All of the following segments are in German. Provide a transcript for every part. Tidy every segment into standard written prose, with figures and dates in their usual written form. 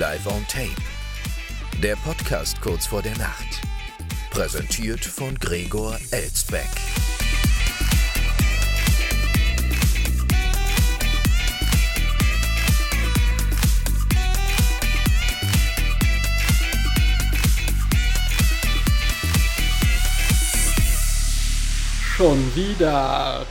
Live on Tape. Der Podcast kurz vor der Nacht. Präsentiert von Gregor Elstbeck. Schon wieder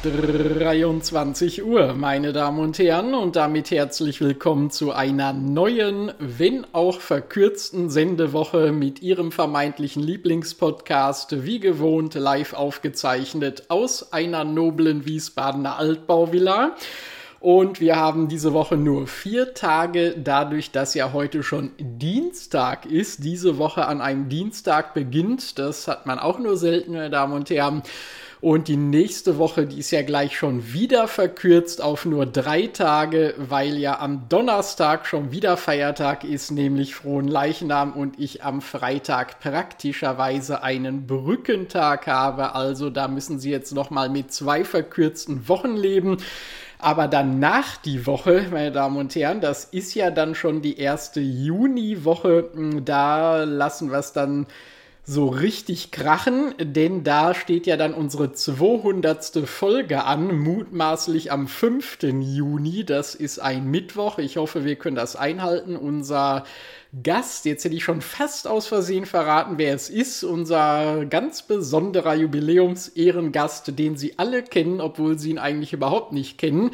23 Uhr, meine Damen und Herren, und damit herzlich willkommen zu einer neuen, wenn auch verkürzten Sendewoche mit Ihrem vermeintlichen Lieblingspodcast, wie gewohnt live aufgezeichnet aus einer noblen Wiesbadener Altbauvilla. Und wir haben diese Woche nur 4 Tage, dadurch, dass ja heute schon Dienstag ist, diese Woche an einem Dienstag beginnt. Das hat man auch nur selten, meine Damen und Herren. Und die nächste Woche, die ist ja gleich schon wieder verkürzt auf nur 3 Tage, weil ja am Donnerstag schon wieder Feiertag ist, nämlich Fronleichnam, und ich am Freitag praktischerweise einen Brückentag habe. Also da müssen Sie jetzt nochmal mit 2 verkürzten Wochen leben. Aber danach die Woche, meine Damen und Herren, das ist ja dann schon die erste Juniwoche, da lassen wir es dann so richtig krachen, denn da steht ja dann unsere 200. Folge an, mutmaßlich am 5. Juni, das ist ein Mittwoch, ich hoffe, wir können das einhalten. Unser Gast, jetzt hätte ich schon fast aus Versehen verraten, wer es ist, unser ganz besonderer Jubiläums-Ehrengast, den Sie alle kennen, obwohl Sie ihn eigentlich überhaupt nicht kennen.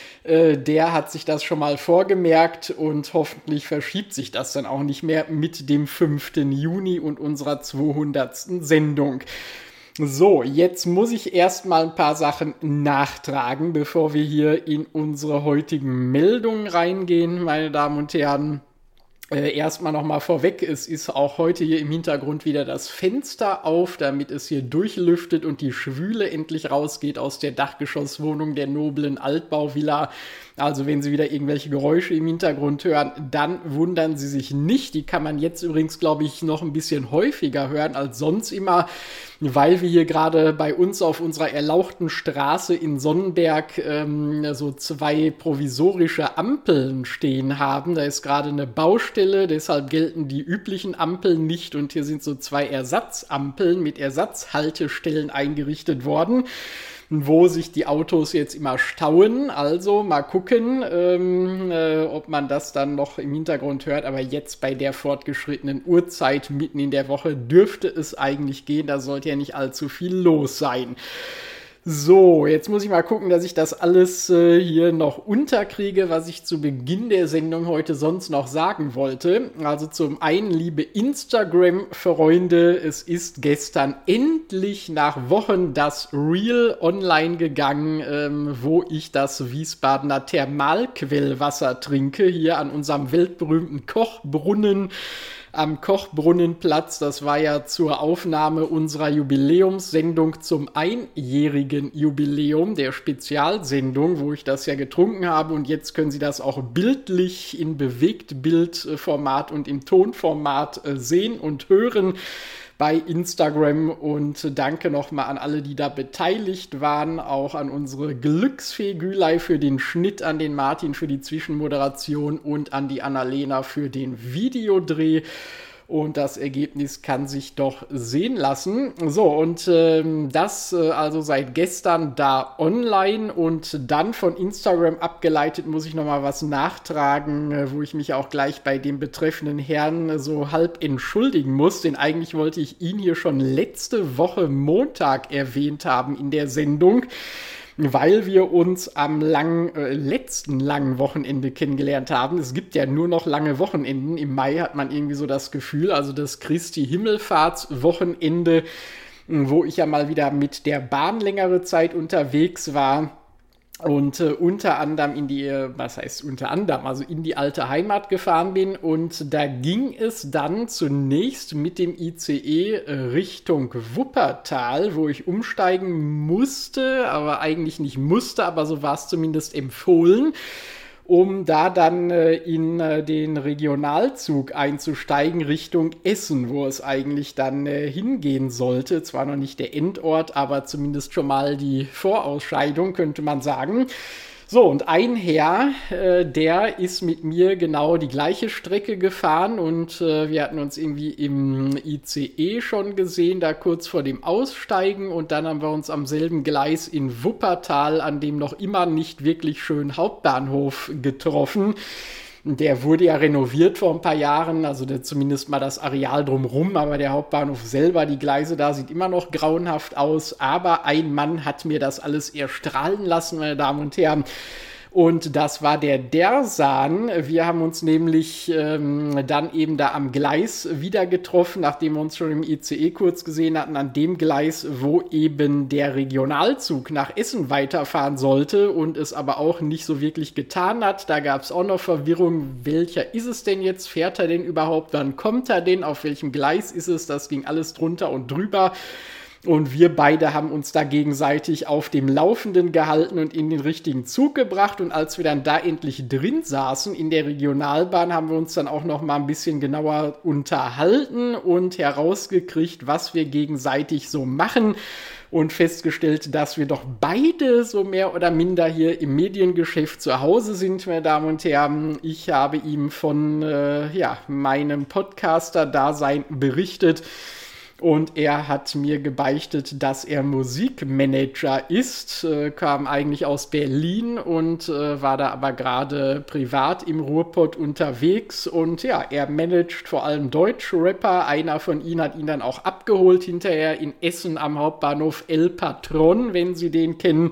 Der hat sich das schon mal vorgemerkt und hoffentlich verschiebt sich das dann auch nicht mehr mit dem 5. Juni und unserer 200. Sendung. So, jetzt muss ich erstmal ein paar Sachen nachtragen, bevor wir hier in unsere heutigen Meldungen reingehen, meine Damen und Herren. Erstmal nochmal vorweg, es ist auch heute hier im Hintergrund wieder das Fenster auf, damit es hier durchlüftet und die Schwüle endlich rausgeht aus der Dachgeschosswohnung der noblen Altbauvilla. Also wenn Sie wieder irgendwelche Geräusche im Hintergrund hören, dann wundern Sie sich nicht. Die kann man jetzt übrigens, glaube ich, noch ein bisschen häufiger hören als sonst immer, weil wir hier gerade bei uns auf unserer erlauchten Straße in Sonnenberg so 2 provisorische Ampeln stehen haben. Da ist gerade eine Baustelle, deshalb gelten die üblichen Ampeln nicht. Und hier sind so 2 Ersatzampeln mit Ersatzhaltestellen eingerichtet worden, wo sich die Autos jetzt immer stauen. Also mal gucken, ob man das dann noch im Hintergrund hört. Aber jetzt bei der fortgeschrittenen Uhrzeit mitten in der Woche dürfte es eigentlich gehen. Da sollte ja nicht allzu viel los sein. So, jetzt muss ich mal gucken, dass ich das alles hier noch unterkriege, was ich zu Beginn der Sendung heute sonst noch sagen wollte. Also zum einen, liebe Instagram-Freunde, es ist gestern endlich nach Wochen das Reel online gegangen, wo ich das Wiesbadener Thermalquellwasser trinke, hier an unserem weltberühmten Kochbrunnen am Kochbrunnenplatz. Das war ja zur Aufnahme unserer Jubiläumssendung zum einjährigen Jubiläum der Spezialsendung, wo ich das ja getrunken habe, und jetzt können Sie das auch bildlich in Bewegtbildformat und im Tonformat sehen und hören bei Instagram. Und danke nochmal an alle, die da beteiligt waren, auch an unsere Glücksfee Gülay für den Schnitt, an den Martin für die Zwischenmoderation und an die Annalena für den Videodreh. Und das Ergebnis kann sich doch sehen lassen. So, und das also seit gestern da online, und dann von Instagram abgeleitet muss ich nochmal was nachtragen, wo ich mich auch gleich bei dem betreffenden Herrn so halb entschuldigen muss, denn eigentlich wollte ich ihn hier schon letzte Woche Montag erwähnt haben in der Sendung, weil wir uns am letzten langen Wochenende kennengelernt haben. Es gibt ja nur noch lange Wochenenden. Im Mai hat man irgendwie so das Gefühl, also das Christi-Himmelfahrts-Wochenende, wo ich ja mal wieder mit der Bahn längere Zeit unterwegs war. Und unter anderem in die alte Heimat gefahren bin, und da ging es dann zunächst mit dem ICE Richtung Wuppertal, wo ich umsteigen musste, aber eigentlich nicht musste, aber so war es zumindest empfohlen, um da dann in den Regionalzug einzusteigen Richtung Essen, wo es eigentlich dann hingehen sollte. Zwar noch nicht der Endort, aber zumindest schon mal die Vorausscheidung, könnte man sagen. So, und ein Herr, der ist mit mir genau die gleiche Strecke gefahren und wir hatten uns irgendwie im ICE schon gesehen, da kurz vor dem Aussteigen, und dann haben wir uns am selben Gleis in Wuppertal an dem noch immer nicht wirklich schönen Hauptbahnhof getroffen. Der wurde ja renoviert vor ein paar Jahren, also zumindest mal das Areal drumherum, aber der Hauptbahnhof selber, die Gleise da, sieht immer noch grauenhaft aus. Aber ein Mann hat mir das alles erstrahlen lassen, meine Damen und Herren. Und das war der Dersan. Wir haben uns nämlich dann eben da am Gleis wieder getroffen, nachdem wir uns schon im ICE kurz gesehen hatten, an dem Gleis, wo eben der Regionalzug nach Essen weiterfahren sollte und es aber auch nicht so wirklich getan hat. Da gab es auch noch Verwirrung, welcher ist es denn jetzt? Fährt er denn überhaupt? Wann kommt er denn? Auf welchem Gleis ist es? Das ging alles drunter und drüber. Und wir beide haben uns da gegenseitig auf dem Laufenden gehalten und in den richtigen Zug gebracht. Und als wir dann da endlich drin saßen in der Regionalbahn, haben wir uns dann auch noch mal ein bisschen genauer unterhalten und herausgekriegt, was wir gegenseitig so machen. Und festgestellt, dass wir doch beide so mehr oder minder hier im Mediengeschäft zu Hause sind, meine Damen und Herren. Ich habe ihm von meinem Podcaster-Dasein berichtet. Und er hat mir gebeichtet, dass er Musikmanager ist, kam eigentlich aus Berlin und war da aber gerade privat im Ruhrpott unterwegs. Und ja, er managt vor allem deutsche Rapper. Einer von ihnen hat ihn dann auch abgeholt hinterher in Essen am Hauptbahnhof El Patron, wenn Sie den kennen.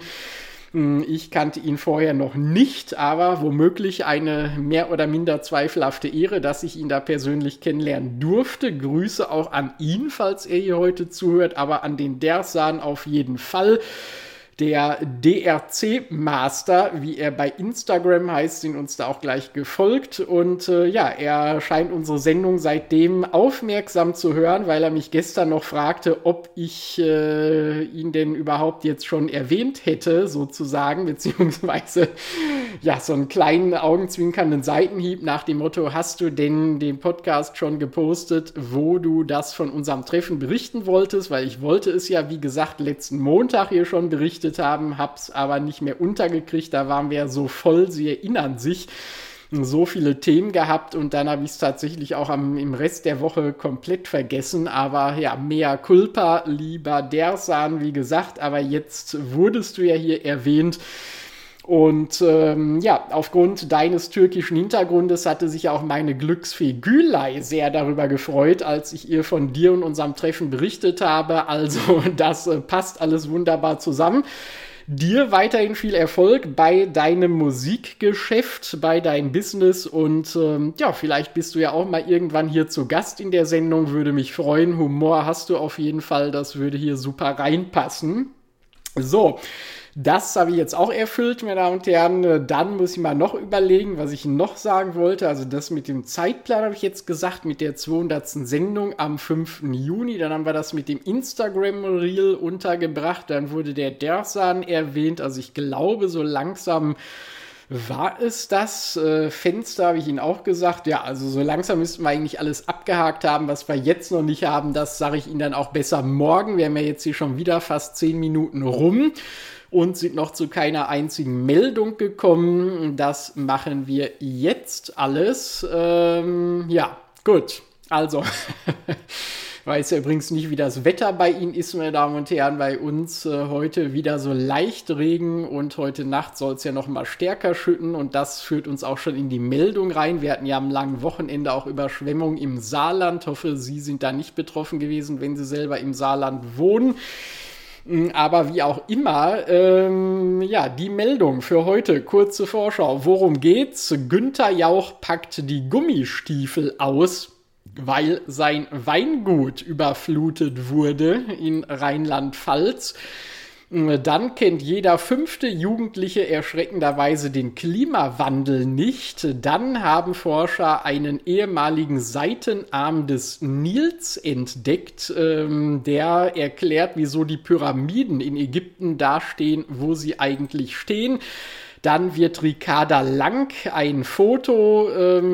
Ich kannte ihn vorher noch nicht, aber womöglich eine mehr oder minder zweifelhafte Ehre, dass ich ihn da persönlich kennenlernen durfte. Grüße auch an ihn, falls er hier heute zuhört, aber an den Dersan auf jeden Fall. Der DRC-Master, wie er bei Instagram heißt, sind uns da auch gleich gefolgt. Und er scheint unsere Sendung seitdem aufmerksam zu hören, weil er mich gestern noch fragte, ob ich ihn denn überhaupt jetzt schon erwähnt hätte, sozusagen, beziehungsweise so einen kleinen augenzwinkernden Seitenhieb nach dem Motto, hast du denn den Podcast schon gepostet, wo du das von unserem Treffen berichten wolltest? Weil ich wollte es ja, wie gesagt, letzten Montag hier schon berichten haben, hab's aber nicht mehr untergekriegt, da waren wir ja so voll, Sie erinnern sich, so viele Themen gehabt und dann habe ich es tatsächlich auch im Rest der Woche komplett vergessen, aber ja, mea culpa, lieber Dersan, wie gesagt, aber jetzt wurdest du ja hier erwähnt. Und aufgrund deines türkischen Hintergrundes hatte sich auch meine Glücksfee Gülay sehr darüber gefreut, als ich ihr von dir und unserem Treffen berichtet habe. Also das passt alles wunderbar zusammen. Dir weiterhin viel Erfolg bei deinem Musikgeschäft, bei deinem Business und vielleicht bist du ja auch mal irgendwann hier zu Gast in der Sendung, würde mich freuen. Humor hast du auf jeden Fall, das würde hier super reinpassen. So. Das habe ich jetzt auch erfüllt, meine Damen und Herren. Dann muss ich mal noch überlegen, was ich noch sagen wollte. Also das mit dem Zeitplan habe ich jetzt gesagt, mit der 200. Sendung am 5. Juni. Dann haben wir das mit dem Instagram-Reel untergebracht. Dann wurde der Dersan erwähnt. Also ich glaube, so langsam war es das. Fenster habe ich Ihnen auch gesagt. Ja, also so langsam müssten wir eigentlich alles abgehakt haben. Was wir jetzt noch nicht haben, das sage ich Ihnen dann auch besser morgen. Wir haben ja jetzt hier schon wieder fast 10 Minuten rum. Und sind noch zu keiner einzigen Meldung gekommen. Das machen wir jetzt alles. Gut. Also, weiß ja übrigens nicht, wie das Wetter bei Ihnen ist, meine Damen und Herren. Bei uns heute wieder so leicht Regen und heute Nacht soll es ja noch mal stärker schütten. Und das führt uns auch schon in die Meldung rein. Wir hatten ja am langen Wochenende auch Überschwemmungen im Saarland. Hoffe, Sie sind da nicht betroffen gewesen, wenn Sie selber im Saarland wohnen. Aber wie auch immer, die Meldung für heute, kurze Vorschau. Worum geht's? Günther Jauch packt die Gummistiefel aus, weil sein Weingut überflutet wurde in Rheinland-Pfalz. Dann kennt jeder 5. Jugendliche erschreckenderweise den Klimawandel nicht. Dann haben Forscher einen ehemaligen Seitenarm des Nils entdeckt, der erklärt, wieso die Pyramiden in Ägypten dastehen, wo sie eigentlich stehen. Dann wird Ricarda Lang ein Foto,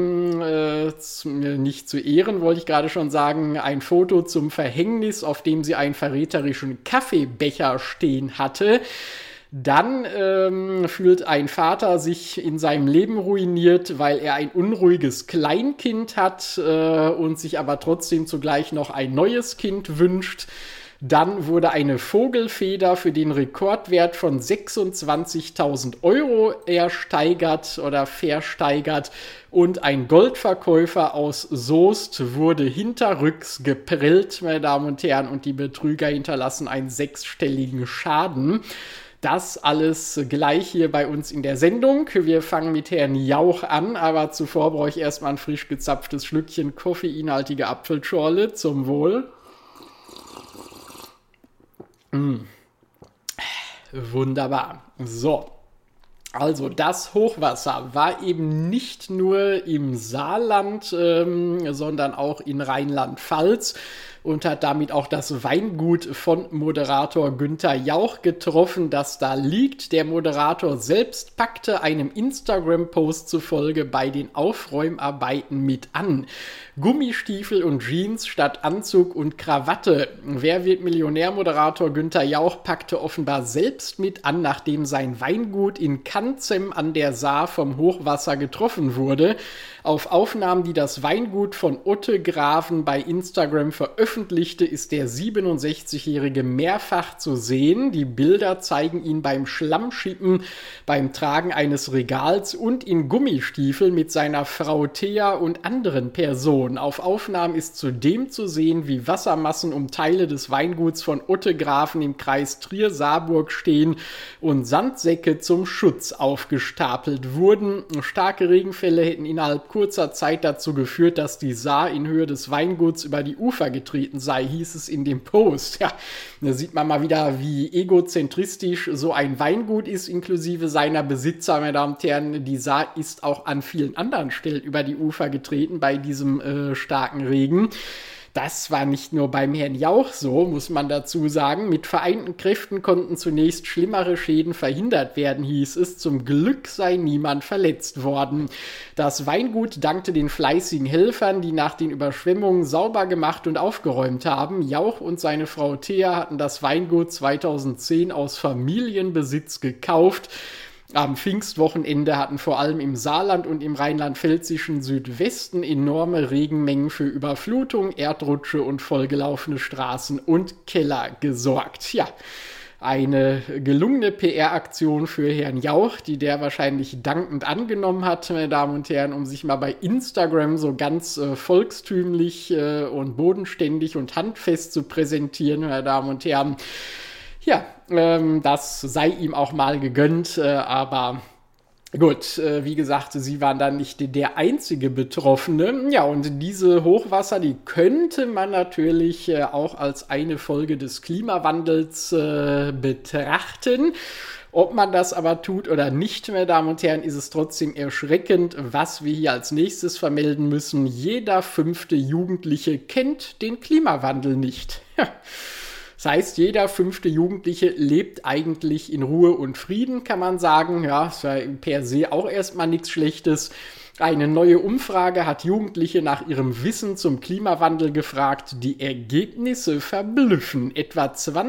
nicht zu Ehren, wollte ich gerade schon sagen, ein Foto zum Verhängnis, auf dem sie einen verräterischen Kaffeebecher stehen hatte. Dann fühlt ein Vater sich in seinem Leben ruiniert, weil er ein unruhiges Kleinkind hat und sich aber trotzdem zugleich noch ein neues Kind wünscht. Dann wurde eine Vogelfeder für den Rekordwert von 26.000 € ersteigert oder versteigert und ein Goldverkäufer aus Soest wurde hinterrücks geprellt, meine Damen und Herren, und die Betrüger hinterlassen einen 6-stelligen Schaden. Das alles gleich hier bei uns in der Sendung. Wir fangen mit Herrn Jauch an, aber zuvor brauche ich erstmal ein frisch gezapftes Schlückchen koffeinhaltige Apfelschorle. Zum Wohl. Wunderbar. So, also das Hochwasser war eben nicht nur im Saarland, sondern auch in Rheinland-Pfalz und hat damit auch das Weingut von Moderator Günther Jauch getroffen, das da liegt. Der Moderator selbst packte einem Instagram-Post zufolge bei den Aufräumarbeiten mit an. Gummistiefel und Jeans statt Anzug und Krawatte. Wer wird Millionär? Moderator Günther Jauch packte offenbar selbst mit an, nachdem sein Weingut in Kanzem an der Saar vom Hochwasser getroffen wurde. Auf Aufnahmen, die das Weingut von Otte Graven bei Instagram veröffentlichte, ist der 67-Jährige mehrfach zu sehen. Die Bilder zeigen ihn beim Schlammschippen, beim Tragen eines Regals und in Gummistiefeln mit seiner Frau Thea und anderen Personen. Auf Aufnahmen ist zudem zu sehen, wie Wassermassen um Teile des Weinguts von Otte Graven im Kreis Trier-Saarburg stehen und Sandsäcke zum Schutz aufgestapelt wurden. Starke Regenfälle hätten innerhalb kurzer Zeit dazu geführt, dass die Saar in Höhe des Weinguts über die Ufer getreten sei, hieß es in dem Post. Ja, da sieht man mal wieder, wie egozentristisch so ein Weingut ist, inklusive seiner Besitzer, meine Damen und Herren. Die Saar ist auch an vielen anderen Stellen über die Ufer getreten bei diesem starken Regen. Das war nicht nur beim Herrn Jauch so, muss man dazu sagen. Mit vereinten Kräften konnten zunächst schlimmere Schäden verhindert werden, hieß es. Zum Glück sei niemand verletzt worden. Das Weingut dankte den fleißigen Helfern, die nach den Überschwemmungen sauber gemacht und aufgeräumt haben. Jauch und seine Frau Thea hatten das Weingut 2010 aus Familienbesitz gekauft. Am Pfingstwochenende hatten vor allem im Saarland und im rheinland-pfälzischen Südwesten enorme Regenmengen für Überflutung, Erdrutsche und vollgelaufene Straßen und Keller gesorgt. Ja, eine gelungene PR-Aktion für Herrn Jauch, die der wahrscheinlich dankend angenommen hat, meine Damen und Herren, um sich mal bei Instagram so ganz volkstümlich und bodenständig und handfest zu präsentieren, meine Damen und Herren. Ja, das sei ihm auch mal gegönnt, aber gut, wie gesagt, sie waren dann nicht der einzige Betroffene. Ja, und diese Hochwasser, die könnte man natürlich auch als eine Folge des Klimawandels betrachten. Ob man das aber tut oder nicht, meine Damen und Herren, ist es trotzdem erschreckend, was wir hier als nächstes vermelden müssen. Jeder 5. Jugendliche kennt den Klimawandel nicht. Das heißt, jeder 5. Jugendliche lebt eigentlich in Ruhe und Frieden, kann man sagen. Ja, ist ja per se auch erstmal nichts Schlechtes. Eine neue Umfrage hat Jugendliche nach ihrem Wissen zum Klimawandel gefragt. Die Ergebnisse verblüffen. Etwa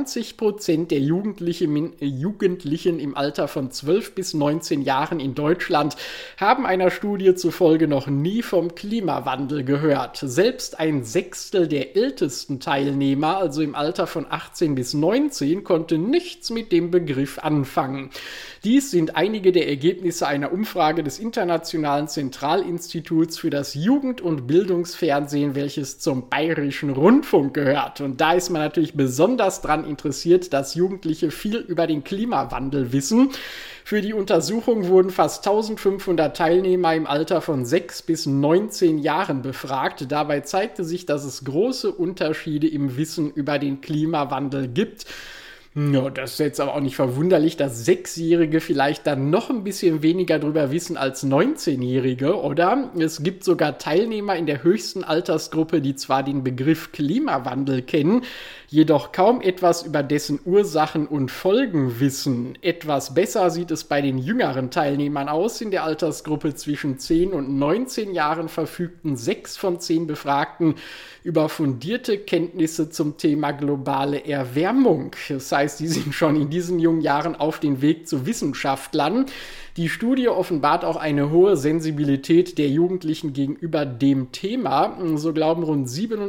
20% der Jugendlichen im Alter von 12 bis 19 Jahren in Deutschland haben einer Studie zufolge noch nie vom Klimawandel gehört. Selbst ein Sechstel der ältesten Teilnehmer, also im Alter von 18 bis 19, konnte nichts mit dem Begriff anfangen. Dies sind einige der Ergebnisse einer Umfrage des Internationalen Zentralinstituts für das Jugend- und Bildungsfernsehen, welches zum Bayerischen Rundfunk gehört. Und da ist man natürlich besonders daran interessiert, dass Jugendliche viel über den Klimawandel wissen. Für die Untersuchung wurden fast 1500 Teilnehmer im Alter von 6 bis 19 Jahren befragt. Dabei zeigte sich, dass es große Unterschiede im Wissen über den Klimawandel gibt. Ja, das ist jetzt aber auch nicht verwunderlich, dass 6-Jährige vielleicht dann noch ein bisschen weniger drüber wissen als 19-Jährige, oder? Es gibt sogar Teilnehmer in der höchsten Altersgruppe, die zwar den Begriff Klimawandel kennen, jedoch kaum etwas über dessen Ursachen und Folgen wissen. Etwas besser sieht es bei den jüngeren Teilnehmern aus. In der Altersgruppe zwischen 10 und 19 Jahren verfügten 6 von 10 Befragten über fundierte Kenntnisse zum Thema globale Erwärmung. Das heißt, die sind schon in diesen jungen Jahren auf den Weg zu Wissenschaftlern. Die Studie offenbart auch eine hohe Sensibilität der Jugendlichen gegenüber dem Thema. So glauben rund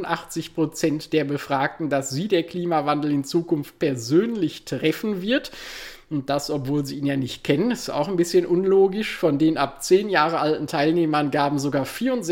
87% der Befragten, dass sie der Klimawandel in Zukunft persönlich treffen wird. Und das, obwohl sie ihn ja nicht kennen, ist auch ein bisschen unlogisch. Von den ab 10 Jahre alten Teilnehmern gaben sogar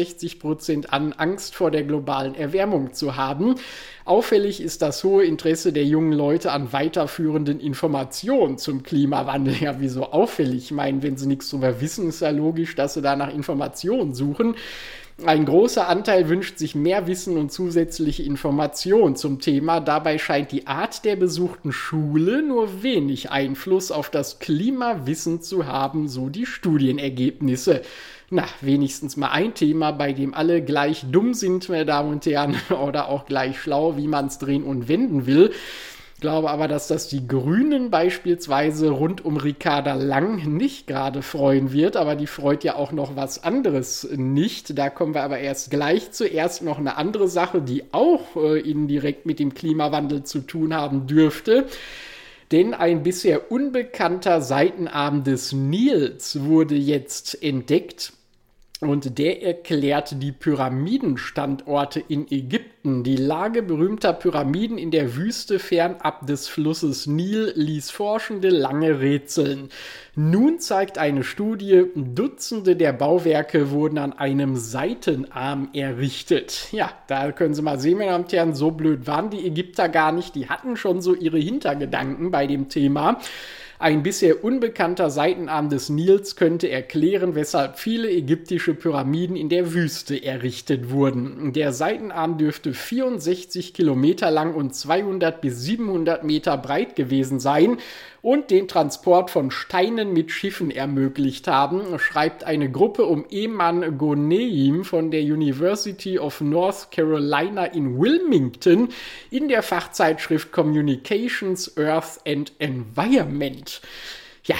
64% an, Angst vor der globalen Erwärmung zu haben. Auffällig ist das hohe Interesse der jungen Leute an weiterführenden Informationen zum Klimawandel. Ja, wieso auffällig? Ich meine, wenn sie nichts darüber wissen, ist ja logisch, dass sie da nach Informationen suchen. Ein großer Anteil wünscht sich mehr Wissen und zusätzliche Informationen zum Thema. Dabei scheint die Art der besuchten Schule nur wenig Einfluss auf das Klimawissen zu haben, so die Studienergebnisse. Na, wenigstens mal ein Thema, bei dem alle gleich dumm sind, meine Damen und Herren, oder auch gleich schlau, wie man es drehen und wenden will. Ich glaube aber, dass das die Grünen beispielsweise rund um Ricarda Lang nicht gerade freuen wird, aber die freut ja auch noch was anderes nicht. Da kommen wir aber erst gleich. Zuerst noch eine andere Sache, die auch indirekt mit dem Klimawandel zu tun haben dürfte. Denn ein bisher unbekannter Seitenarm des Nils wurde jetzt entdeckt. Und der erklärt die Pyramidenstandorte in Ägypten. Die Lage berühmter Pyramiden in der Wüste fernab des Flusses Nil ließ Forschende lange rätseln. Nun zeigt eine Studie, Dutzende der Bauwerke wurden an einem Seitenarm errichtet. Ja, da können Sie mal sehen, meine Damen und Herren, so blöd waren die Ägypter gar nicht. Die hatten schon so ihre Hintergedanken bei dem Thema. Ein bisher unbekannter Seitenarm des Nils könnte erklären, weshalb viele ägyptische Pyramiden in der Wüste errichtet wurden. Der Seitenarm dürfte 64 Kilometer lang und 200 bis 700 Meter breit gewesen sein und den Transport von Steinen mit Schiffen ermöglicht haben, schreibt eine Gruppe um Eman Ghoneim von der University of North Carolina in Wilmington in der Fachzeitschrift Communications, Earth and Environment. Ja,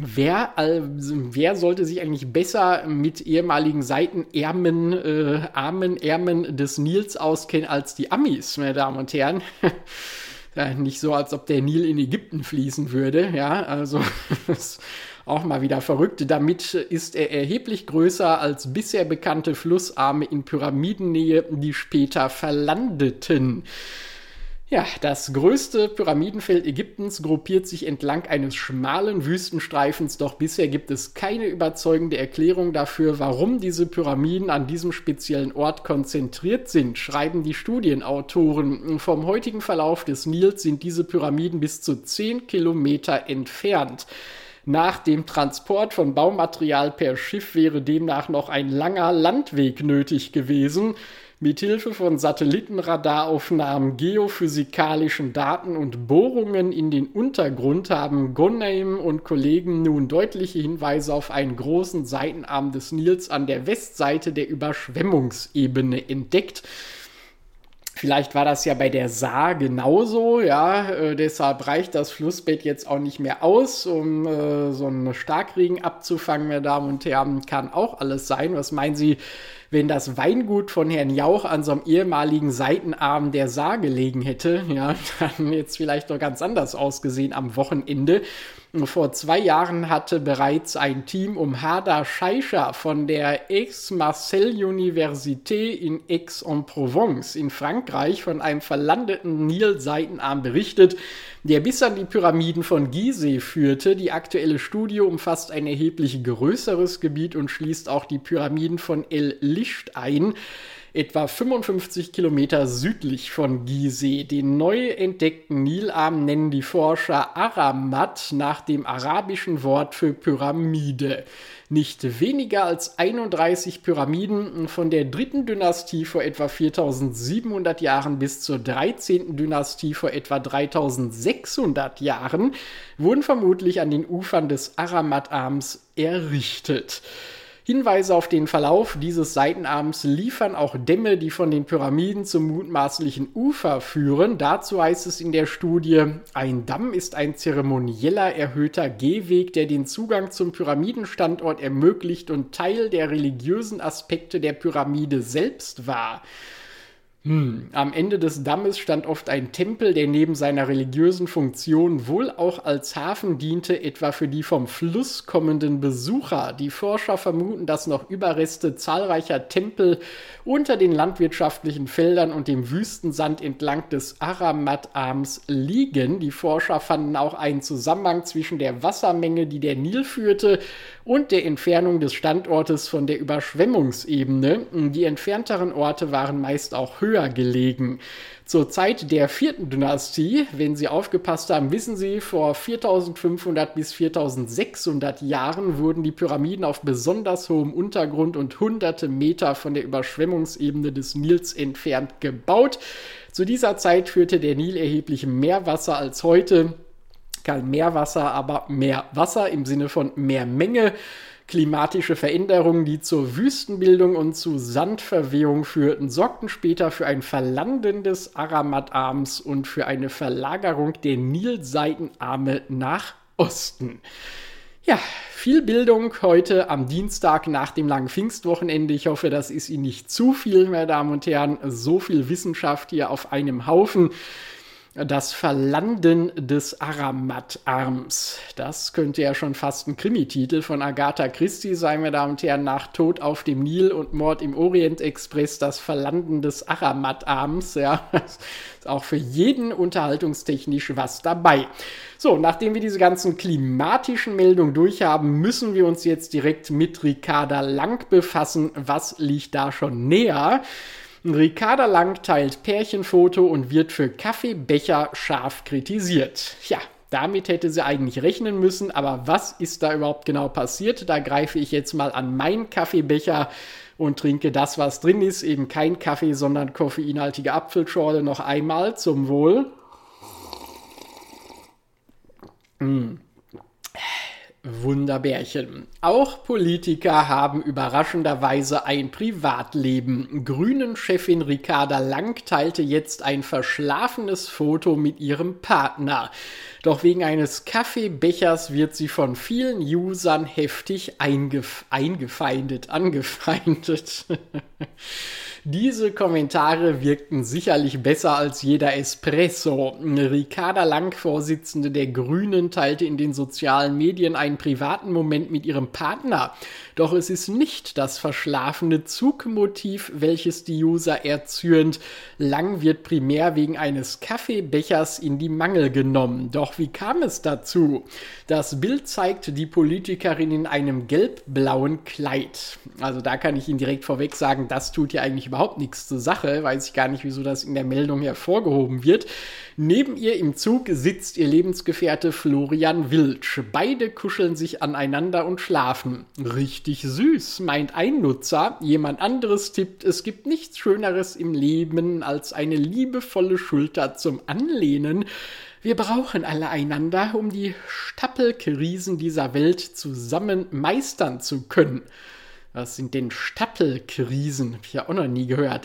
wer sollte sich eigentlich besser mit ehemaligen Seitenärmen, Ärmen des Nils auskennen als die Amis, meine Damen und Herren? Ja, nicht so, als ob der Nil in Ägypten fließen würde, ja, also das ist auch mal wieder verrückt. Damit ist er erheblich größer als bisher bekannte Flussarme in Pyramidennähe, die später verlandeten. Ja, das größte Pyramidenfeld Ägyptens gruppiert sich entlang eines schmalen Wüstenstreifens, doch bisher gibt es keine überzeugende Erklärung dafür, warum diese Pyramiden an diesem speziellen Ort konzentriert sind, schreiben die Studienautoren. Vom heutigen Verlauf des Nils sind diese Pyramiden bis zu 10 Kilometer entfernt. Nach dem Transport von Baumaterial per Schiff wäre demnach noch ein langer Landweg nötig gewesen. Mithilfe von Satellitenradaraufnahmen, geophysikalischen Daten und Bohrungen in den Untergrund haben Ghoneim und Kollegen nun deutliche Hinweise auf einen großen Seitenarm des Nils an der Westseite der Überschwemmungsebene entdeckt. Vielleicht war das ja bei der Saar genauso, ja, deshalb reicht das Flussbett jetzt auch nicht mehr aus, um so einen Starkregen abzufangen, meine Damen und Herren, kann auch alles sein. Was meinen Sie, wenn das Weingut von Herrn Jauch an so einem ehemaligen Seitenarm der Saar gelegen hätte, ja, dann jetzt vielleicht noch ganz anders ausgesehen am Wochenende. Vor 2 Jahren hatte bereits ein Team um Hada Scheischer von der Aix-Marseille-Université in Aix-en-Provence in Frankreich von einem verlandeten Nil-Seitenarm berichtet, der bis an die Pyramiden von Gizeh führte. Die aktuelle Studie umfasst ein erheblich größeres Gebiet und schließt auch die Pyramiden von El Lisht ein, etwa 55 Kilometer südlich von Gizeh. Den neu entdeckten Nilarm nennen die Forscher Aramat nach dem arabischen Wort für Pyramide. Nicht weniger als 31 Pyramiden von der 3. Dynastie vor etwa 4700 Jahren bis zur 13. Dynastie vor etwa 3600 Jahren wurden vermutlich an den Ufern des Aramat-Arms errichtet. Hinweise auf den Verlauf dieses Seitenarms liefern auch Dämme, die von den Pyramiden zum mutmaßlichen Ufer führen. Dazu heißt es in der Studie, ein Damm ist ein zeremonieller erhöhter Gehweg, der den Zugang zum Pyramidenstandort ermöglicht und Teil der religiösen Aspekte der Pyramide selbst war. Am Ende des Dammes stand oft ein Tempel, der neben seiner religiösen Funktion wohl auch als Hafen diente, etwa für die vom Fluss kommenden Besucher. Die Forscher vermuten, dass noch Überreste zahlreicher Tempel unter den landwirtschaftlichen Feldern und dem Wüstensand entlang des Aramat-Arms liegen. Die Forscher fanden auch einen Zusammenhang zwischen der Wassermenge, die der Nil führte, und der Entfernung des Standortes von der Überschwemmungsebene. Die entfernteren Orte waren meist auch höher gelegen. Zur Zeit der 4. Dynastie, wenn Sie aufgepasst haben, wissen Sie, vor 4500 bis 4600 Jahren wurden die Pyramiden auf besonders hohem Untergrund und hunderte Meter von der Überschwemmungsebene des Nils entfernt gebaut. Zu dieser Zeit führte der Nil erheblich mehr Wasser als heute. Kein Meerwasser, aber mehr Wasser im Sinne von mehr Menge. Klimatische Veränderungen, die zur Wüstenbildung und zu Sandverwehung führten, sorgten später für ein Verlanden des Aramat-Arms und für eine Verlagerung der Nilseitenarme nach Osten. Ja, viel Bildung heute am Dienstag nach dem langen Pfingstwochenende. Ich hoffe, das ist Ihnen nicht zu viel, meine Damen und Herren. So viel Wissenschaft hier auf einem Haufen. Das Verlanden des Aramat-Arms. Das könnte ja schon fast ein Krimititel von Agatha Christie sein, meine Damen und Herren. Nach Tod auf dem Nil und Mord im Orient-Express, das Verlanden des Aramat-Arms. Ja, ist auch für jeden unterhaltungstechnisch was dabei. So, nachdem wir diese ganzen klimatischen Meldungen durch haben, müssen wir uns jetzt direkt mit Ricarda Lang befassen. Was liegt da schon näher? Ricarda Lang teilt Pärchenfoto und wird für Kaffeebecher scharf kritisiert. Ja, damit hätte sie eigentlich rechnen müssen, aber was ist da überhaupt genau passiert? Da greife ich jetzt mal an meinen Kaffeebecher und trinke das, was drin ist. Eben kein Kaffee, sondern koffeinhaltige Apfelschorle. Noch einmal zum Wohl. Wunderbärchen. Auch Politiker haben überraschenderweise ein Privatleben. Grünen-Chefin Ricarda Lang teilte jetzt ein verschlafenes Foto mit ihrem Partner. Doch wegen eines Kaffeebechers wird sie von vielen Usern heftig angefeindet. Diese Kommentare wirkten sicherlich besser als jeder Espresso. Ricarda Lang, Vorsitzende der Grünen, teilte in den sozialen Medien einen privaten Moment mit ihrem Partner. Doch es ist nicht das verschlafene Zugmotiv, welches die User erzürnt. Lang wird primär wegen eines Kaffeebechers in die Mangel genommen. Doch wie kam es dazu? Das Bild zeigt die Politikerin in einem gelb-blauen Kleid. Also da kann ich Ihnen direkt vorweg sagen, das tut ja eigentlich überhaupt nichts zur Sache. Weiß ich gar nicht, wieso das in der Meldung hervorgehoben wird. Neben ihr im Zug sitzt ihr Lebensgefährte Florian Wiltsch. Beide kuscheln sich aneinander und schlafen. Richtig süß, meint ein Nutzer. Jemand anderes tippt, es gibt nichts Schöneres im Leben als eine liebevolle Schulter zum Anlehnen. Wir brauchen alle einander, um die Stapelkrisen dieser Welt zusammen meistern zu können. Was sind denn Stapelkrisen? Hab ich ja auch noch nie gehört.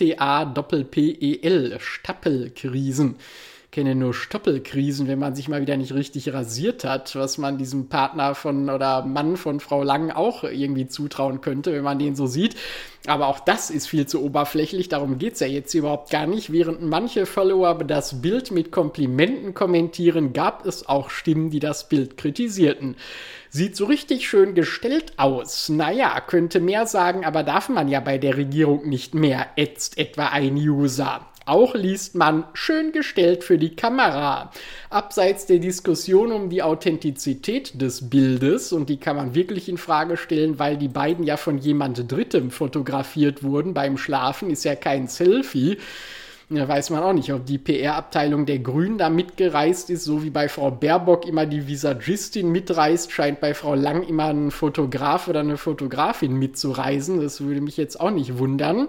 S-T-A-P-P-E-L, Stapelkrisen. Ich kenne nur Stoppelkrisen, wenn man sich mal wieder nicht richtig rasiert hat, was man diesem Partner von oder Mann von Frau Lang auch irgendwie zutrauen könnte, wenn man den so sieht. Aber auch das ist viel zu oberflächlich, darum geht's ja jetzt überhaupt gar nicht. Während manche Follower das Bild mit Komplimenten kommentieren, gab es auch Stimmen, die das Bild kritisierten. Sieht so richtig schön gestellt aus. Naja, könnte mehr sagen, aber darf man ja bei der Regierung nicht mehr, ätzt etwa ein User. Auch liest man, schön gestellt für die Kamera. Abseits der Diskussion um die Authentizität des Bildes, und die kann man wirklich in Frage stellen, weil die beiden ja von jemand Drittem fotografiert wurden beim Schlafen, ist ja kein Selfie. Da weiß man auch nicht, ob die PR-Abteilung der Grünen da mitgereist ist, so wie bei Frau Baerbock immer die Visagistin mitreist, scheint bei Frau Lang immer ein Fotograf oder eine Fotografin mitzureisen. Das würde mich jetzt auch nicht wundern.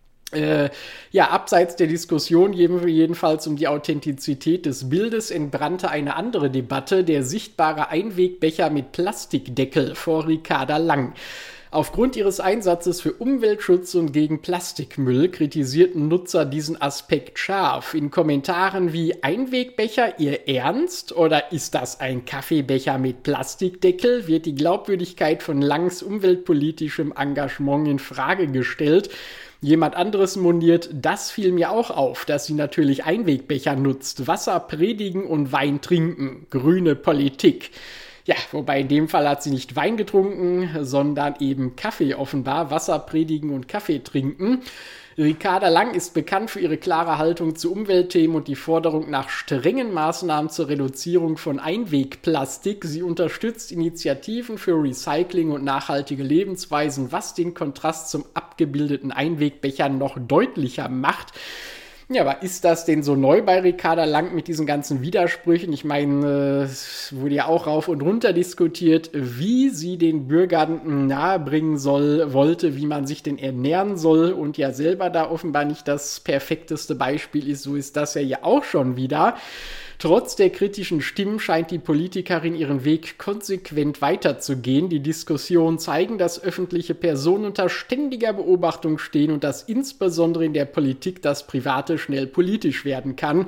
Abseits der Diskussion jedenfalls um die Authentizität des Bildes entbrannte eine andere Debatte, der sichtbare Einwegbecher mit Plastikdeckel vor Ricarda Lang. Aufgrund ihres Einsatzes für Umweltschutz und gegen Plastikmüll kritisierten Nutzer diesen Aspekt scharf. In Kommentaren wie Einwegbecher, Ihr Ernst? Oder ist das ein Kaffeebecher mit Plastikdeckel? Wird die Glaubwürdigkeit von Langs umweltpolitischem Engagement in Frage gestellt. Jemand anderes moniert, das fiel mir auch auf, dass sie natürlich Einwegbecher nutzt, Wasser predigen und Wein trinken, grüne Politik. Ja, wobei in dem Fall hat sie nicht Wein getrunken, sondern eben Kaffee offenbar, Wasser predigen und Kaffee trinken. Ricarda Lang ist bekannt für ihre klare Haltung zu Umweltthemen und die Forderung nach strengen Maßnahmen zur Reduzierung von Einwegplastik. Sie unterstützt Initiativen für Recycling und nachhaltige Lebensweisen, was den Kontrast zum abgebildeten Einwegbecher noch deutlicher macht. Ja, aber ist das denn so neu bei Ricarda Lang mit diesen ganzen Widersprüchen? Ich meine, es wurde ja auch rauf und runter diskutiert, wie sie den Bürgern nahebringen wollte, wie man sich denn ernähren soll und ja selber da offenbar nicht das perfekteste Beispiel ist. So ist das ja auch schon wieder. Trotz der kritischen Stimmen scheint die Politikerin ihren Weg konsequent weiterzugehen. Die Diskussionen zeigen, dass öffentliche Personen unter ständiger Beobachtung stehen und dass insbesondere in der Politik das Private schnell politisch werden kann.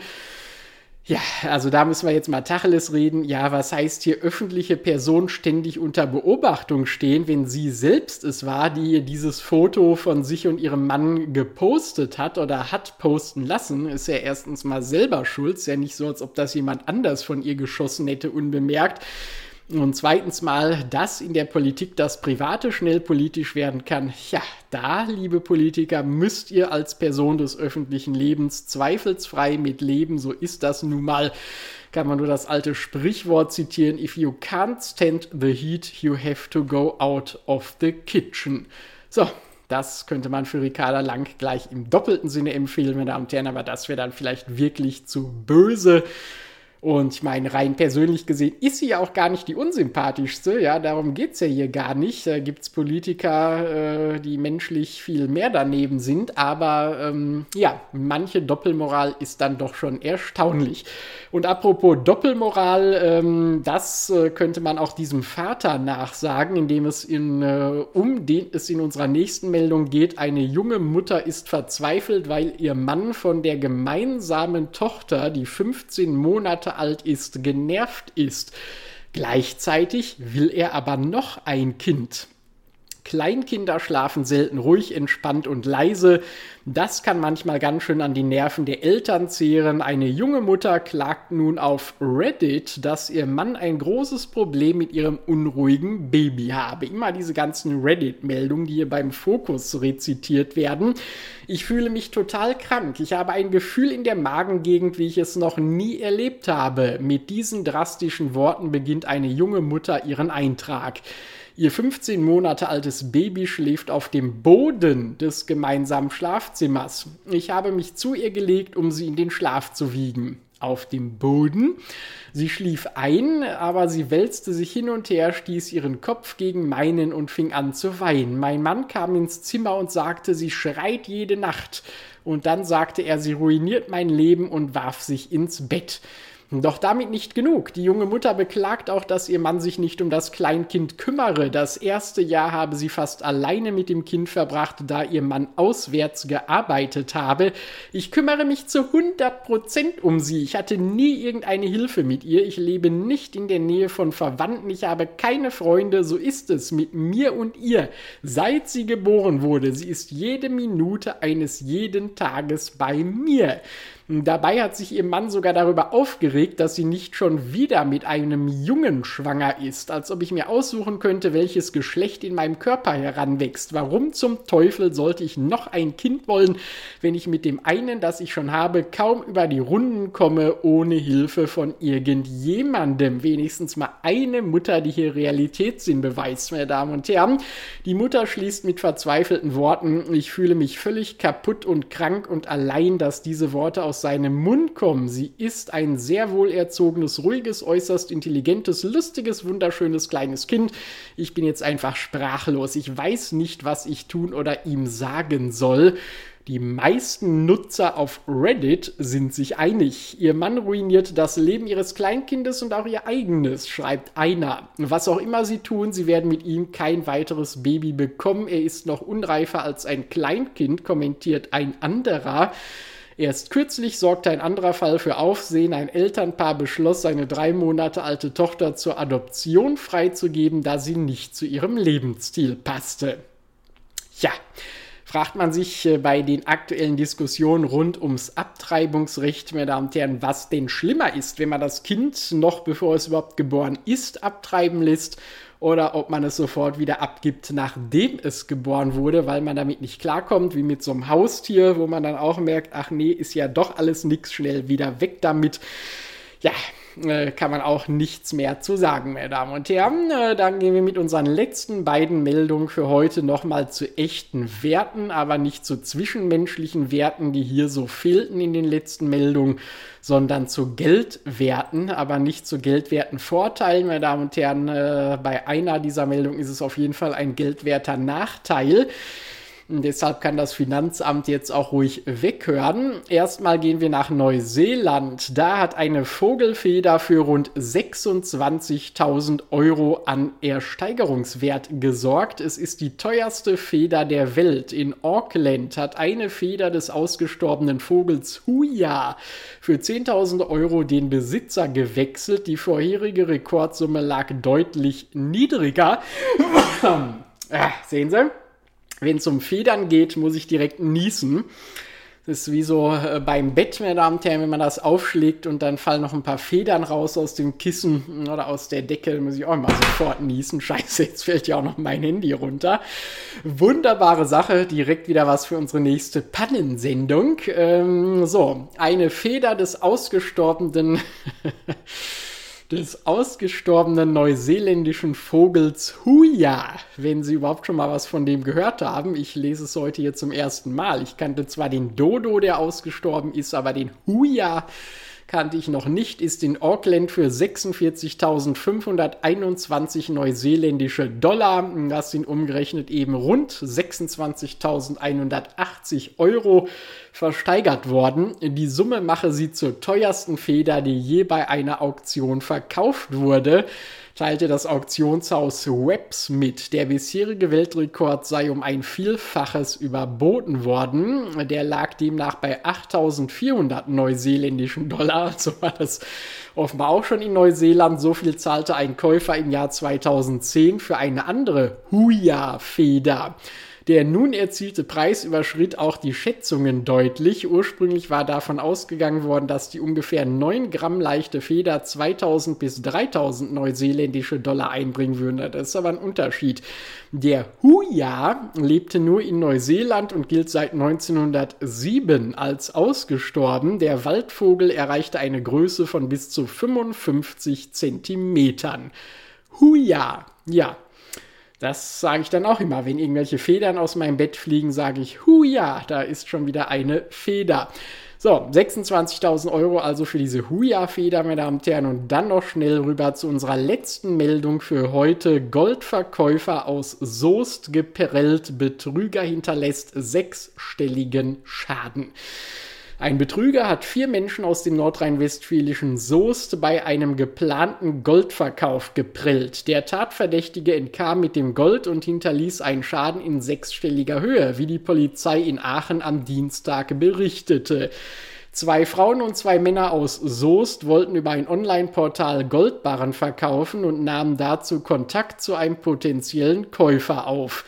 Ja, also da müssen wir jetzt mal Tacheles reden. Ja, was heißt hier öffentliche Personen ständig unter Beobachtung stehen, wenn sie selbst es war, die dieses Foto von sich und ihrem Mann gepostet hat oder hat posten lassen, ist ja erstens mal selber schuld. Ist ja nicht so, als ob das jemand anders von ihr geschossen hätte, unbemerkt. Und zweitens mal, dass in der Politik das Private schnell politisch werden kann. Ja, da, liebe Politiker, müsst ihr als Person des öffentlichen Lebens zweifelsfrei mit leben. So ist das nun mal. Kann man nur das alte Sprichwort zitieren. If you can't stand the heat, you have to go out of the kitchen. So, das könnte man für Ricarda Lang gleich im doppelten Sinne empfehlen, meine Damen und Herren. Aber das wäre dann vielleicht wirklich zu böse. Und ich meine, rein persönlich gesehen ist sie ja auch gar nicht die unsympathischste, ja, darum geht's ja hier gar nicht. Da gibt's Politiker, die menschlich viel mehr daneben sind, aber ja, manche Doppelmoral ist dann doch schon erstaunlich. Und apropos Doppelmoral, das könnte man auch diesem Vater nachsagen, indem es um den es in unserer nächsten Meldung geht. Eine junge Mutter ist verzweifelt, weil ihr Mann von der gemeinsamen Tochter, die 15 Monate alt ist, genervt ist. Gleichzeitig will er aber noch ein Kind. Kleinkinder schlafen selten ruhig, entspannt und leise. Das kann manchmal ganz schön an die Nerven der Eltern zehren. Eine junge Mutter klagt nun auf Reddit, dass ihr Mann ein großes Problem mit ihrem unruhigen Baby habe. Immer diese ganzen Reddit-Meldungen, die hier beim Fokus rezitiert werden. Ich fühle mich total krank. Ich habe ein Gefühl in der Magengegend, wie ich es noch nie erlebt habe. Mit diesen drastischen Worten beginnt eine junge Mutter ihren Eintrag. Ihr 15 Monate altes Baby schläft auf dem Boden des gemeinsamen Schlafzimmers. Ich habe mich zu ihr gelegt, um sie in den Schlaf zu wiegen. Auf dem Boden. Sie schlief ein, aber sie wälzte sich hin und her, stieß ihren Kopf gegen meinen und fing an zu weinen. Mein Mann kam ins Zimmer und sagte, sie schreit jede Nacht. Und dann sagte er, sie ruiniert mein Leben und warf sich ins Bett. Doch damit nicht genug. Die junge Mutter beklagt auch, dass ihr Mann sich nicht um das Kleinkind kümmere. Das erste Jahr habe sie fast alleine mit dem Kind verbracht, da ihr Mann auswärts gearbeitet habe. Ich kümmere mich zu 100% um sie. Ich hatte nie irgendeine Hilfe mit ihr. Ich lebe nicht in der Nähe von Verwandten. Ich habe keine Freunde. So ist es mit mir und ihr. Seit sie geboren wurde. Sie ist jede Minute eines jeden Tages bei mir. Dabei hat sich ihr Mann sogar darüber aufgeregt, dass sie nicht schon wieder mit einem Jungen schwanger ist, als ob ich mir aussuchen könnte, welches Geschlecht in meinem Körper heranwächst. Warum zum Teufel sollte ich noch ein Kind wollen, wenn ich mit dem einen, das ich schon habe, kaum über die Runden komme, ohne Hilfe von irgendjemandem? Wenigstens mal eine Mutter, die hier Realitätssinn beweist, meine Damen und Herren. Die Mutter schließt mit verzweifelten Worten: Ich fühle mich völlig kaputt und krank und allein, dass diese Worte aus seinem Mund kommen. Sie ist ein sehr wohlerzogenes, ruhiges, äußerst intelligentes, lustiges, wunderschönes kleines Kind. Ich bin jetzt einfach sprachlos. Ich weiß nicht, was ich tun oder ihm sagen soll. Die meisten Nutzer auf Reddit sind sich einig. Ihr Mann ruiniert das Leben ihres Kleinkindes und auch ihr eigenes, schreibt einer. Was auch immer sie tun, sie werden mit ihm kein weiteres Baby bekommen. Er ist noch unreifer als ein Kleinkind, kommentiert ein anderer. Erst kürzlich sorgte ein anderer Fall für Aufsehen. Ein Elternpaar beschloss, seine 3 Monate alte Tochter zur Adoption freizugeben, da sie nicht zu ihrem Lebensstil passte. Ja, fragt man sich bei den aktuellen Diskussionen rund ums Abtreibungsrecht, meine Damen und Herren, was denn schlimmer ist, wenn man das Kind noch bevor es überhaupt geboren ist, abtreiben lässt oder ob man es sofort wieder abgibt, nachdem es geboren wurde, weil man damit nicht klarkommt, wie mit so einem Haustier, wo man dann auch merkt, ach nee, ist ja doch alles nix, schnell wieder weg damit. Ja, kann man auch nichts mehr zu sagen, meine Damen und Herren. Dann gehen wir mit unseren letzten beiden Meldungen für heute nochmal zu echten Werten, aber nicht zu zwischenmenschlichen Werten, die hier so fehlten in den letzten Meldungen, sondern zu Geldwerten, aber nicht zu geldwerten Vorteilen, meine Damen und Herren. Bei einer dieser Meldungen ist es auf jeden Fall ein geldwerter Nachteil. Und deshalb kann das Finanzamt jetzt auch ruhig weghören. Erstmal gehen wir nach Neuseeland. Da hat eine Vogelfeder für rund 26.000 Euro an Ersteigerungswert gesorgt. Es ist die teuerste Feder der Welt. In Auckland hat eine Feder des ausgestorbenen Vogels Huia für 10.000 Euro den Besitzer gewechselt. Die vorherige Rekordsumme lag deutlich niedriger. Sehen Sie? Wenn es um Federn geht, muss ich direkt niesen. Das ist wie so beim Bett, meine Damen und Herren, wenn man das aufschlägt und dann fallen noch ein paar Federn raus aus dem Kissen oder aus der Decke, muss ich auch mal sofort niesen. Scheiße, jetzt fällt ja auch noch mein Handy runter. Wunderbare Sache, direkt wieder was für unsere nächste Pannensendung. Eine Feder des ausgestorbenen neuseeländischen Vogels Huia, wenn Sie überhaupt schon mal was von dem gehört haben. Ich lese es heute hier zum ersten Mal. Ich kannte zwar den Dodo, der ausgestorben ist, aber den Huia kannte ich noch nicht, ist in Auckland für 46.521 neuseeländische Dollar, das sind umgerechnet eben rund 26.180 Euro, versteigert worden. Die Summe mache sie zur teuersten Feder, die je bei einer Auktion verkauft wurde, teilte das Auktionshaus Webbs mit. Der bisherige Weltrekord sei um ein Vielfaches überboten worden. Der lag demnach bei 8.400 neuseeländischen Dollar. So war das offenbar auch schon in Neuseeland. So viel zahlte ein Käufer im Jahr 2010 für eine andere Huia-Feder. Der nun erzielte Preis überschritt auch die Schätzungen deutlich. Ursprünglich war davon ausgegangen worden, dass die ungefähr 9 Gramm leichte Feder 2.000 bis 3.000 neuseeländische Dollar einbringen würde. Das ist aber ein Unterschied. Der Huia lebte nur in Neuseeland und gilt seit 1907 als ausgestorben. Der Waldvogel erreichte eine Größe von bis zu 55 Zentimetern. Huia, ja. Das sage ich dann auch immer. Wenn irgendwelche Federn aus meinem Bett fliegen, sage ich, Huia, da ist schon wieder eine Feder. So, 26.000 Euro also für diese Huia-Feder, meine Damen und Herren. Und dann noch schnell rüber zu unserer letzten Meldung für heute. Goldverkäufer aus Soest geprellt. Betrüger hinterlässt 6-stelligen Schaden. Ein Betrüger hat 4 Menschen aus dem nordrhein-westfälischen Soest bei einem geplanten Goldverkauf geprellt. Der Tatverdächtige entkam mit dem Gold und hinterließ einen Schaden in 6-stelliger Höhe, wie die Polizei in Aachen am Dienstag berichtete. 2 Frauen und 2 Männer aus Soest wollten über ein Online-Portal Goldbarren verkaufen und nahmen dazu Kontakt zu einem potenziellen Käufer auf.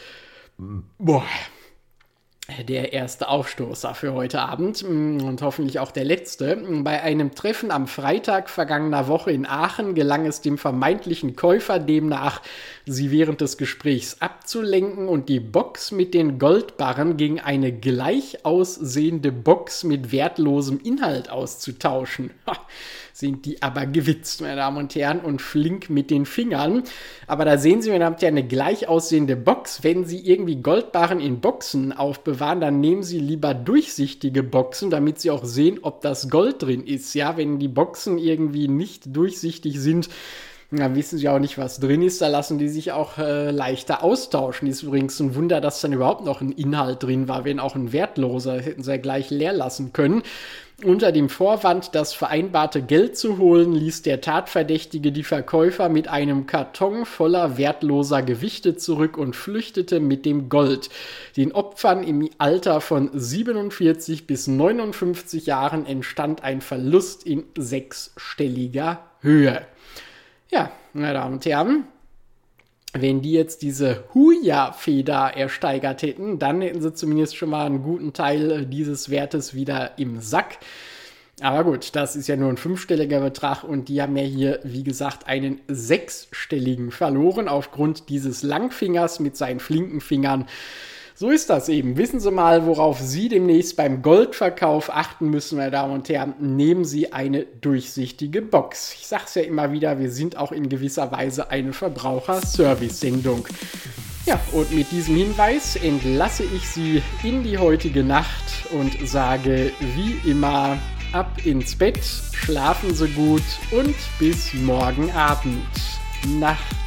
Der erste Aufstoßer für heute Abend und hoffentlich auch der letzte. Bei einem Treffen am Freitag vergangener Woche in Aachen gelang es dem vermeintlichen Käufer demnach, sie während des Gesprächs abzulenken und die Box mit den Goldbarren gegen eine gleich aussehende Box mit wertlosem Inhalt auszutauschen. Sind die aber gewitzt, meine Damen und Herren, und flink mit den Fingern. Aber da sehen Sie, meine Damen und Herren, eine gleich aussehende Box. Wenn Sie irgendwie Goldbarren in Boxen aufbewahren, dann nehmen Sie lieber durchsichtige Boxen, damit Sie auch sehen, ob das Gold drin ist. Ja, wenn die Boxen irgendwie nicht durchsichtig sind, dann wissen Sie auch nicht, was drin ist. Da lassen die sich auch leichter austauschen. Ist übrigens ein Wunder, dass dann überhaupt noch ein Inhalt drin war, wenn auch ein wertloser. Das hätten Sie ja gleich leer lassen können. Unter dem Vorwand, das vereinbarte Geld zu holen, ließ der Tatverdächtige die Verkäufer mit einem Karton voller wertloser Gewichte zurück und flüchtete mit dem Gold. Den Opfern im Alter von 47 bis 59 Jahren entstand ein Verlust in 6-stelliger Höhe. Ja, meine Damen und Herren, wenn die jetzt diese Huja-Feder ersteigert hätten, dann hätten sie zumindest schon mal einen guten Teil dieses Wertes wieder im Sack. Aber gut, das ist ja nur ein 5-stelliger Betrag und die haben ja hier, wie gesagt, einen 6-stelligen verloren aufgrund dieses Langfingers mit seinen flinken Fingern. So ist das eben. Wissen Sie mal, worauf Sie demnächst beim Goldverkauf achten müssen, meine Damen und Herren. Nehmen Sie eine durchsichtige Box. Ich sage es ja immer wieder, wir sind auch in gewisser Weise eine Verbraucherservice-Sendung. Ja, und mit diesem Hinweis entlasse ich Sie in die heutige Nacht und sage wie immer ab ins Bett, schlafen Sie gut und bis morgen Abend. Nacht.